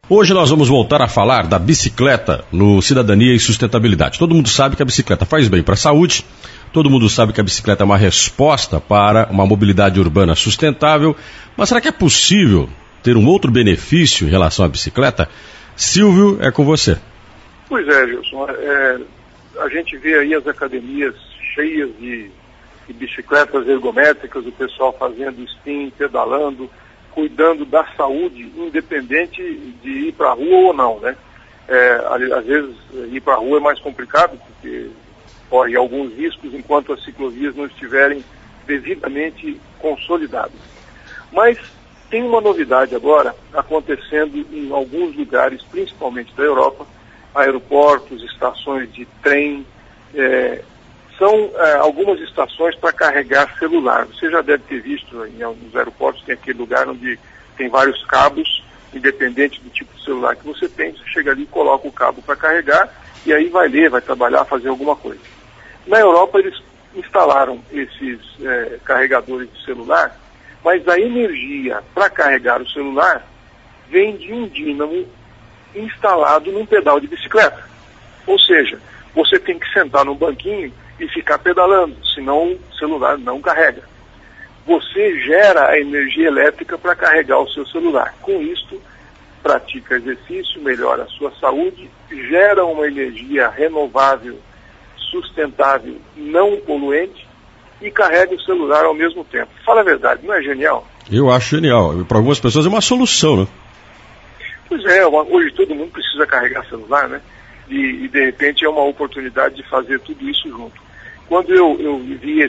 Hoje nós vamos voltar a falar da bicicleta no Cidadania e Sustentabilidade. Todo mundo sabe que a bicicleta faz bem para a saúde, todo mundo sabe que a bicicleta é uma resposta para uma mobilidade urbana sustentável, mas será que é possível ter um outro benefício em relação à bicicleta? Silvio, é com você. Pois é, Gilson. A gente vê aí as academias cheias de bicicletas ergométricas, o pessoal fazendo spin, pedalando, cuidando da saúde, independente de ir para a rua ou não, né? Às vezes ir para a rua é mais complicado, porque corre alguns riscos enquanto as ciclovias não estiverem devidamente consolidadas. Mas tem uma novidade agora acontecendo em alguns lugares, principalmente da Europa, aeroportos, estações de trem, são algumas estações para carregar celular. Você já deve ter visto em alguns aeroportos, tem aquele lugar onde tem vários cabos, independente do tipo de celular que você tem, você chega ali e coloca o cabo para carregar, e aí vai ler, vai trabalhar, fazer alguma coisa. Na Europa eles instalaram esses carregadores de celular, mas a energia para carregar o celular vem de um dínamo instalado num pedal de bicicleta. Ou seja, você tem que sentar num banquinho e ficar pedalando, senão o celular não carrega. Você gera a energia elétrica para carregar o seu celular. Com isto, pratica exercício, melhora a sua saúde, gera uma energia renovável, sustentável, não poluente e carrega o celular ao mesmo tempo. Fala a verdade, não é genial? Eu acho genial. Para algumas pessoas é uma solução, né? Pois é, hoje todo mundo precisa carregar celular, né? E de repente é uma oportunidade de fazer tudo isso junto. Quando eu vi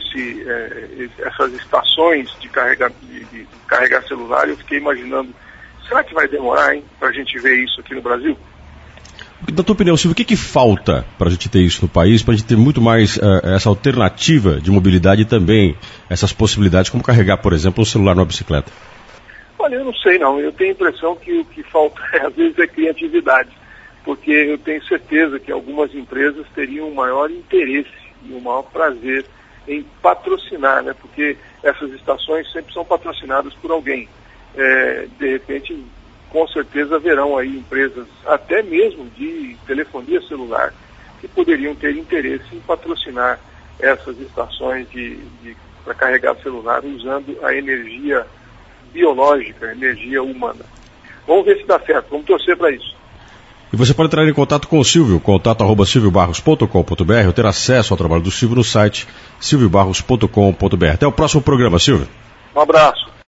essas estações de carregar celular, eu fiquei imaginando, será que vai demorar, hein, para a gente ver isso aqui no Brasil? Na tua opinião, Silvio, o que falta para a gente ter isso no país, para a gente ter muito mais essa alternativa de mobilidade e também essas possibilidades, como carregar, por exemplo, um celular numa bicicleta? Olha, eu não sei não, eu tenho a impressão que o que falta às vezes é criatividade, porque eu tenho certeza que algumas empresas teriam um maior interesse e um maior prazer em patrocinar, né? Porque essas estações sempre são patrocinadas por alguém. De repente, com certeza haverão aí empresas, até mesmo de telefonia celular, que poderiam ter interesse em patrocinar essas estações para carregar celular usando a energia biológica, a energia humana. Vamos ver se dá certo, vamos torcer para isso. E você pode entrar em contato com o Silvio, contato@silviobarros.com.br, ou ter acesso ao trabalho do Silvio no site silviobarros.com.br. Até o próximo programa, Silvio. Um abraço.